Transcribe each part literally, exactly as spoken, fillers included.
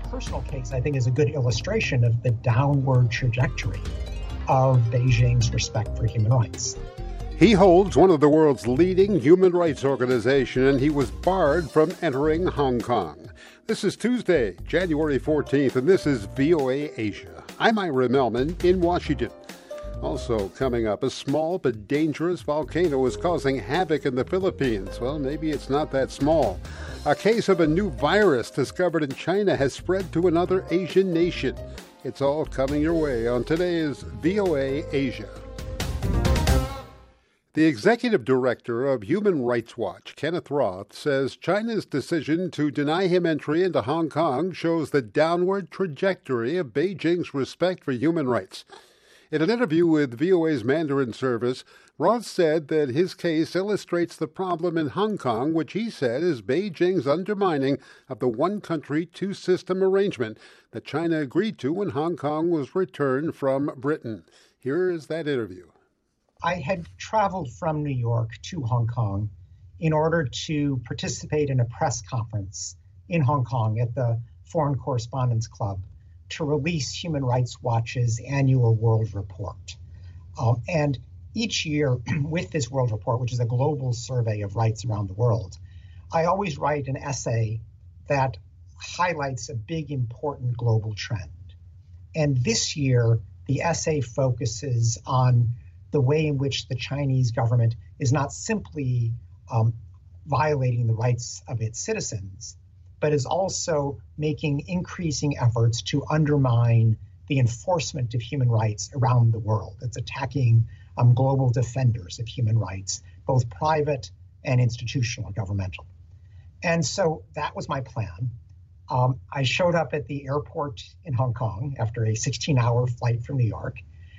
personal case, I think, is a good illustration of the downward trajectory of Beijing's respect for human rights. He holds one of the world's leading human rights organizations, and he was barred from entering Hong Kong. This is Tuesday, January fourteenth, and this is V O A Asia. I'm Ira Melman in Washington. Also coming up, a small but dangerous volcano is causing havoc in the Philippines. Well, maybe it's not that small. A case of a new virus discovered in China has spread to another Asian nation. It's all coming your way on today's V O A Asia. The executive director of Human Rights Watch, Kenneth Roth, says China's decision to deny him entry into Hong Kong shows the downward trajectory of Beijing's respect for human rights. In an interview with V O A's Mandarin service, Roth said that his case illustrates the problem in Hong Kong, which he said is Beijing's undermining of the one-country, two-system arrangement that China agreed to when Hong Kong was returned from Britain. Here is that interview. I had traveled from New York to Hong Kong in order to participate in a press conference in Hong Kong at the Foreign Correspondents Club to release Human Rights Watch's annual World Report. Um, and each year with this World Report, which is a global survey of rights around the world, I always write an essay that highlights a big, important global trend. And this year, the essay focuses on the way in which the Chinese government is not simply um, violating the rights of its citizens, but is also making increasing efforts to undermine the enforcement of human rights around the world. It's attacking um, global defenders of human rights, both private and institutional, governmental. And so that was my plan. Um, I showed up at the airport in Hong Kong after a sixteen-hour flight from New York,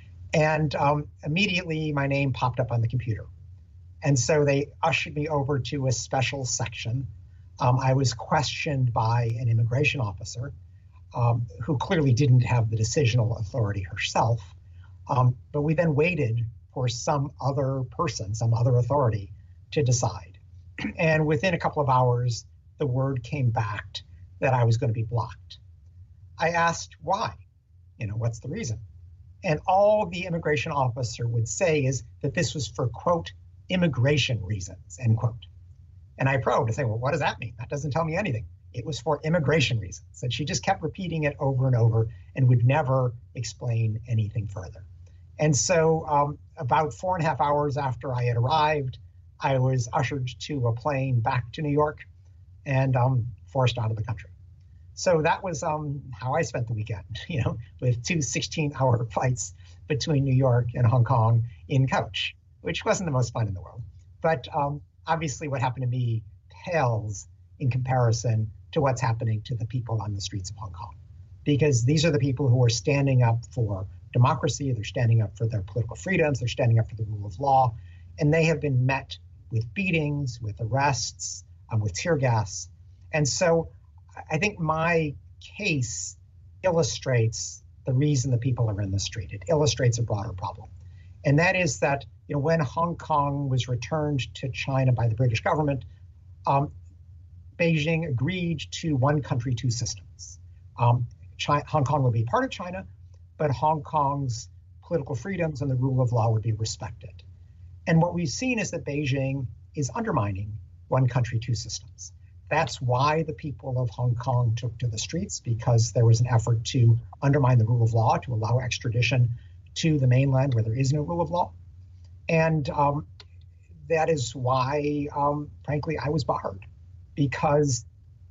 and um, immediately my name popped up on the computer. And so they ushered me over to a special section. Um, I was questioned by an immigration officer um, who clearly didn't have the decisional authority herself. Um, but we then waited for some other person, some other authority to decide. And within a couple of hours, the word came back that I was going to be blocked. I asked why, you know, what's the reason? And all the immigration officer would say is that this was for, quote, immigration reasons, end quote. And I probed to say, well, what does that mean? That doesn't tell me anything. It was for immigration reasons. And she just kept repeating it over and over and would never explain anything further. And so um, about four and a half hours after I had arrived, I was ushered to a plane back to New York and um, forced out of the country. So that was um, how I spent the weekend, you know, with two sixteen-hour flights between New York and Hong Kong in coach, which wasn't the most fun in the world. But um, obviously what happened to me pales in comparison to what's happening to the people on the streets of Hong Kong, because these are the people who are standing up for democracy, they're standing up for their political freedoms, they're standing up for the rule of law, and they have been met with beatings, with arrests, um, with tear gas. And so I think my case illustrates the reason the people are in the street. It illustrates a broader problem. And that is that, you know, when Hong Kong was returned to China by the British government, um, Beijing agreed to one country, two systems. Um, China, Hong Kong would be part of China, but Hong Kong's political freedoms and the rule of law would be respected. And what we've seen is that Beijing is undermining one country, two systems. That's why the people of Hong Kong took to the streets, because there was an effort to undermine the rule of law, to allow extradition to the mainland where there is no rule of law. And um, that is why, um, frankly, I was barred, because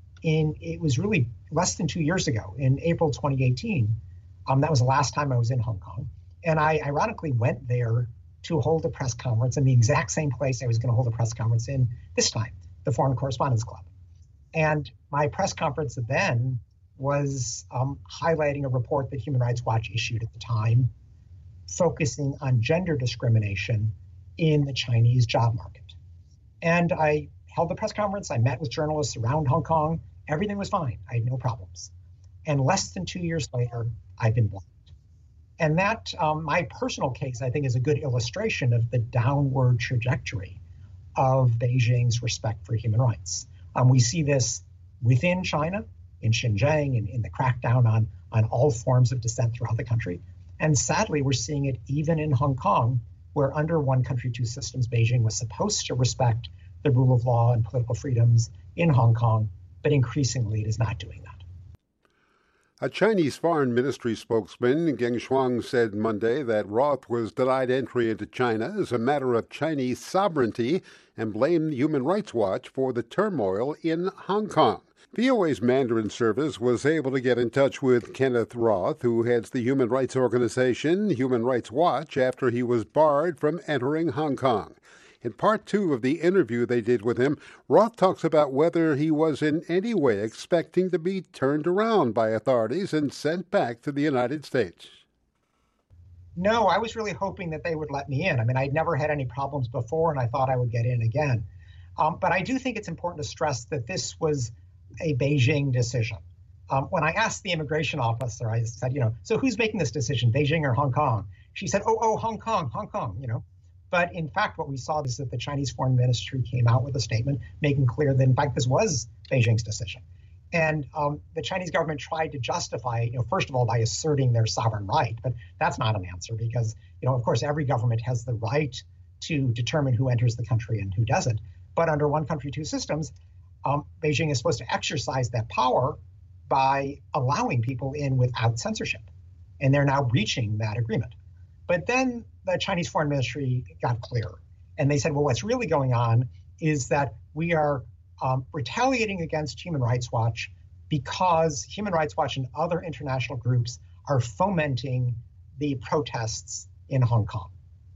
in it was really less than two years ago, in April twenty eighteen, um, that was the last time I was in Hong Kong. And I ironically went there to hold a press conference in the exact same place I was going to hold a press conference in this time, the Foreign Correspondents Club. And my press conference then was um, highlighting a report that Human Rights Watch issued at the time, focusing on gender discrimination in the Chinese job market. And I held the press conference. I met with journalists around Hong Kong. Everything was fine. I had no problems. And less than two years later, I've been blocked. And that, um, my personal case, I think, is a good illustration of the downward trajectory of Beijing's respect for human rights. Um, we see this within China, in Xinjiang and in the crackdown on, on all forms of dissent throughout the country. And sadly, we're seeing it even in Hong Kong, where under one country, two systems, Beijing was supposed to respect the rule of law and political freedoms in Hong Kong, but increasingly it is not doing that. A Chinese foreign ministry spokesman, Geng Shuang, said Monday that Roth was denied entry into China as a matter of Chinese sovereignty and blamed Human Rights Watch for the turmoil in Hong Kong. V O A's Mandarin service was able to get in touch with Kenneth Roth, who heads the human rights organization Human Rights Watch, after he was barred from entering Hong Kong. In part two of the interview they did with him, Roth talks about whether he was in any way expecting to be turned around by authorities and sent back to the United States. No, I was really hoping that they would let me in. I mean, I'd never had any problems before, and I thought I would get in again. Um, but I do think it's important to stress that this was a Beijing decision. Um, when I asked the immigration officer, I said, you know, so who's making this decision, Beijing or Hong Kong? She said, oh, oh, Hong Kong, Hong Kong, you know. But in fact, what we saw is that the Chinese Foreign Ministry came out with a statement making clear that, in fact, this was Beijing's decision. And um, the Chinese government tried to justify it, you know, first of all, by asserting their sovereign right. But that's not an answer because, you know, of course, every government has the right to determine who enters the country and who doesn't. But under one country, two systems, um, Beijing is supposed to exercise that power by allowing people in without censorship. And they're now breaching that agreement. But then the Chinese Foreign Ministry got clear. And they said, well, what's really going on is that we are um, retaliating against Human Rights Watch because Human Rights Watch and other international groups are fomenting the protests in Hong Kong.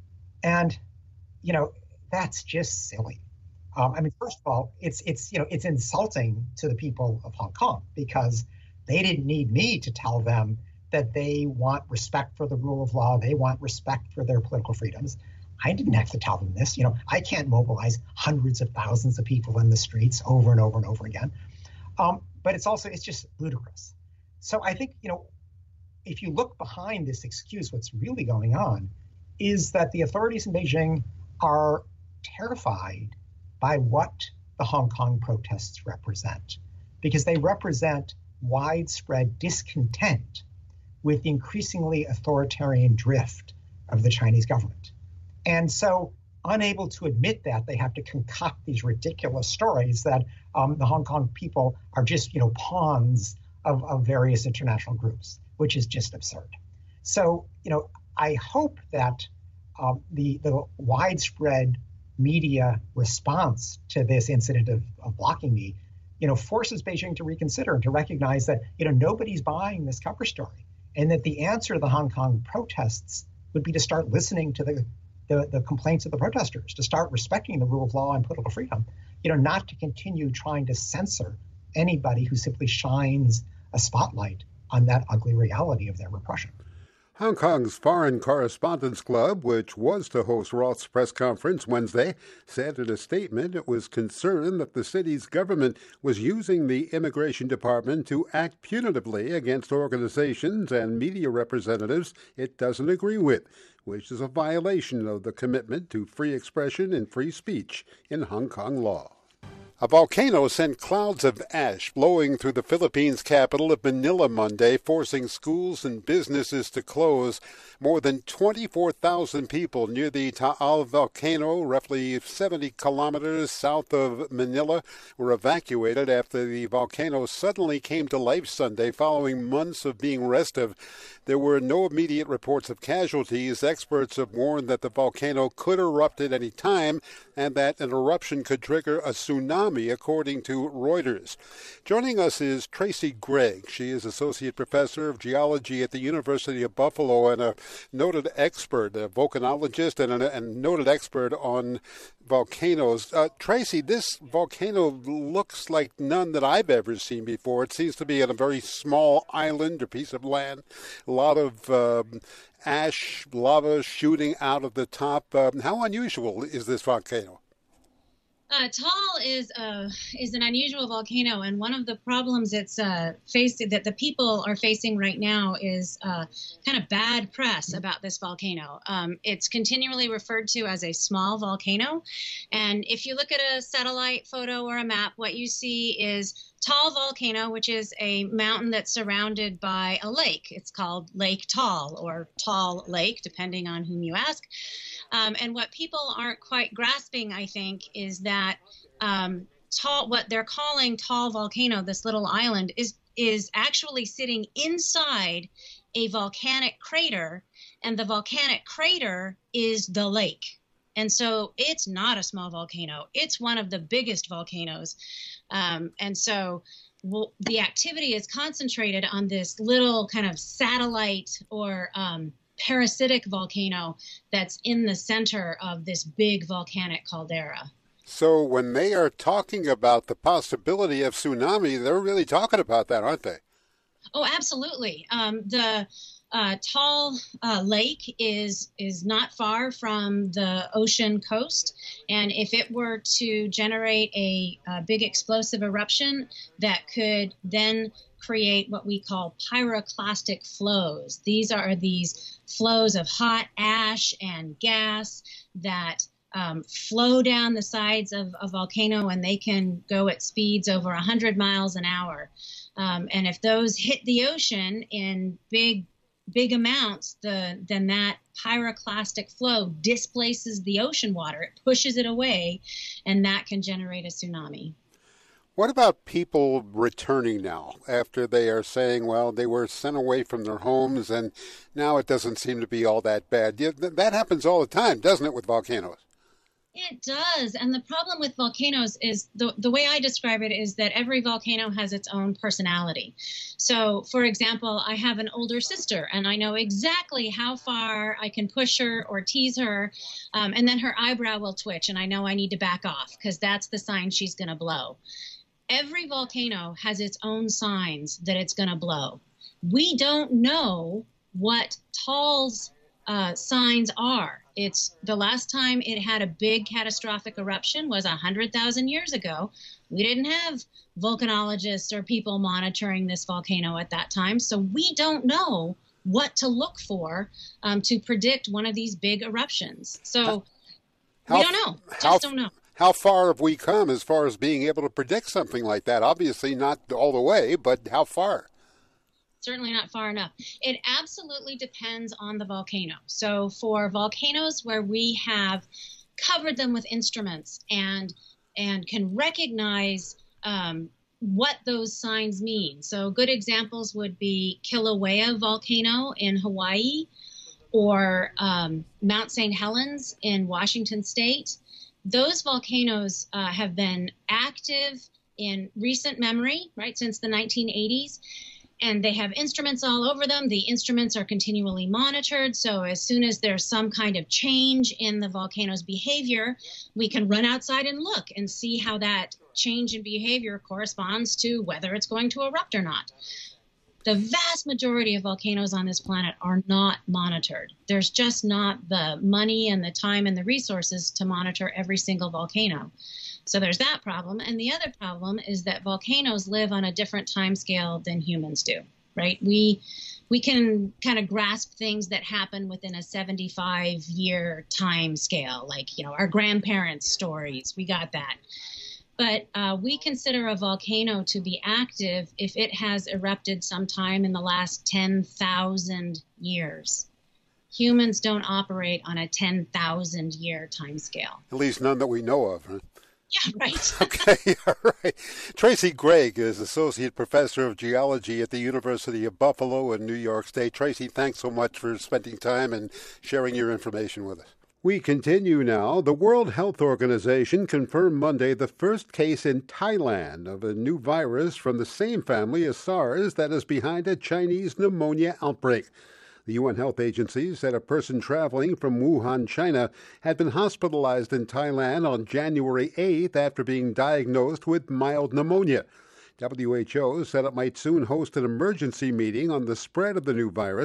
And, you know, that's just silly. Um, I mean, first of all, it's, it's, you know, it's insulting to the people of Hong Kong because they didn't need me to tell them that they want respect for the rule of law. They want respect for their political freedoms. I didn't have to tell them this. You know, I can't mobilize hundreds of thousands of people in the streets over and over and over again. Um, but it's also, it's just ludicrous. So I think, you know, if you look behind this excuse, what's really going on is that the authorities in Beijing are terrified by what the Hong Kong protests represent, because they represent widespread discontent with the increasingly authoritarian drift of the Chinese government. And so, unable to admit that, they have to concoct these ridiculous stories that um, the Hong Kong people are just, you know, pawns of, of various international groups, which is just absurd. So, you know, I hope that um, the, the widespread media response to this incident of, of blocking me, you know, forces Beijing to reconsider and to recognize that, you know, nobody's buying this cover story. And that the answer to the Hong Kong protests would be to start listening to the, the, the complaints of the protesters, to start respecting the rule of law and political freedom, you know, not to continue trying to censor anybody who simply shines a spotlight on that ugly reality of their repression. Hong Kong's Foreign Correspondents Club, which was to host Roth's press conference Wednesday, said in a statement it was concerned that the city's government was using the immigration department to act punitively against organizations and media representatives it doesn't agree with, which is a violation of the commitment to free expression and free speech in Hong Kong law. A volcano sent clouds of ash blowing through the Philippines' capital of Manila Monday, forcing schools and businesses to close. More than twenty-four thousand people near the Taal volcano, roughly seventy kilometers south of Manila, were evacuated after the volcano suddenly came to life Sunday following months of being restive. There were no immediate reports of casualties. Experts have warned that the volcano could erupt at any time and that an eruption could trigger a tsunami, according to Reuters. Joining us is Tracy Gregg. She is Associate Professor of Geology at the University of Buffalo and a noted expert, a volcanologist and a, and noted expert on volcanoes. Uh, Tracy, this volcano looks like none that I've ever seen before. It seems to be on a very small island or piece of land. A lot of um, ash, lava shooting out of the top. Um, how unusual is this volcano? Uh, Taal is uh, is an unusual volcano, and one of the problems it's uh, facing that the people are facing right now is uh, kind of bad press about this volcano. Um, it's continually referred to as a small volcano, and if you look at a satellite photo or a map, what you see is Taal Volcano, which is a mountain that's surrounded by a lake. It's called Lake Taal or Taal Lake, depending on whom you ask. Um, and what people aren't quite grasping, I think, is that um, Taal, what they're calling Taal Volcano, this little island, is is actually sitting inside a volcanic crater, and the volcanic crater is the lake. And so it's not a small volcano. It's one of the biggest volcanoes. Um, and so well, the activity is concentrated on this little kind of satellite or um, parasitic volcano that's in the center of this big volcanic caldera. So when they are talking about the possibility of tsunami, they're really talking about that, aren't they? Oh, absolutely. Um, the uh, Taal uh, Lake is is not far from the ocean coast, and if it were to generate a, a big explosive eruption that could then create what we call pyroclastic flows. These are these flows of hot ash and gas that um, flow down the sides of a volcano, and they can go at speeds over one hundred miles an hour. Um, and if those hit the ocean in big, big amounts, the, then that pyroclastic flow displaces the ocean water. It pushes it away, and that can generate a tsunami. What about people returning now after they are saying, well, they were sent away from their homes and now it doesn't seem to be all that bad? That happens all the time, doesn't it, with volcanoes? It does. And the problem with volcanoes is the, the way I describe it is that every volcano has its own personality. So, for example, I have an older sister and I know exactly how far I can push her or tease her. Um, and then her eyebrow will twitch and I know I need to back off because that's the sign she's going to blow. Every volcano has its own signs that it's going to blow. We don't know what Taal's uh, signs are. It's the last time it had a big catastrophic eruption was one hundred thousand years ago. We didn't have volcanologists or people monitoring this volcano at that time, so we don't know what to look for um, to predict one of these big eruptions. So how, we don't know. Just how, don't know. How far have we come as far as being able to predict something like that? Obviously not all the way, but how far? Certainly not far enough. It absolutely depends on the volcano. So for volcanoes where we have covered them with instruments and and can recognize um, what those signs mean. So good examples would be Kilauea volcano in Hawaii or um, Mount Saint Helens in Washington State. Those volcanoes uh, have been active in recent memory, right, since the nineteen eighties. And they have instruments all over them. The instruments are continually monitored. So as soon as there's some kind of change in the volcano's behavior, we can run outside and look and see how that change in behavior corresponds to whether it's going to erupt or not. The vast majority of volcanoes on this planet are not monitored. There's just not the money and the time and the resources to monitor every single volcano. So there's that problem. And the other problem is that volcanoes live on a different time scale than humans do, right? We we can kind of grasp things that happen within a seventy-five year time scale, like, you know, our grandparents' stories. We got that. But uh, we consider a volcano to be active if it has erupted sometime in the last ten thousand years. Humans don't operate on a ten thousand year time scale. At least none that we know of, huh? Yeah, right. Okay, all right. Tracy Gregg is Associate Professor of Geology at the University of Buffalo in New York State. Tracy, thanks so much for spending time and sharing your information with us. We continue now. The World Health Organization confirmed Monday the first case in Thailand of a new virus from the same family as SARS that is behind a Chinese pneumonia outbreak. The U N Health Agency said a person traveling from Wuhan, China, had been hospitalized in Thailand on January eighth after being diagnosed with mild pneumonia. W H O said it might soon host an emergency meeting on the spread of the new virus.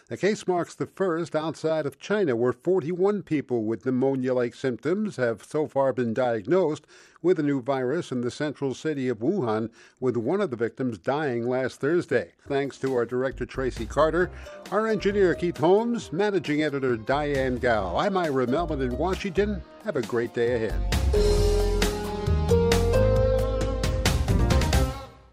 The case marks the first outside of China, where forty-one people with pneumonia-like symptoms have so far been diagnosed with the new virus in the central city of Wuhan, with one of the victims dying last Thursday. Thanks to our director, Tracy Carter, our engineer, Keith Holmes, managing editor, Diane Gao. I'm Ira Melvin in Washington. Have a great day ahead.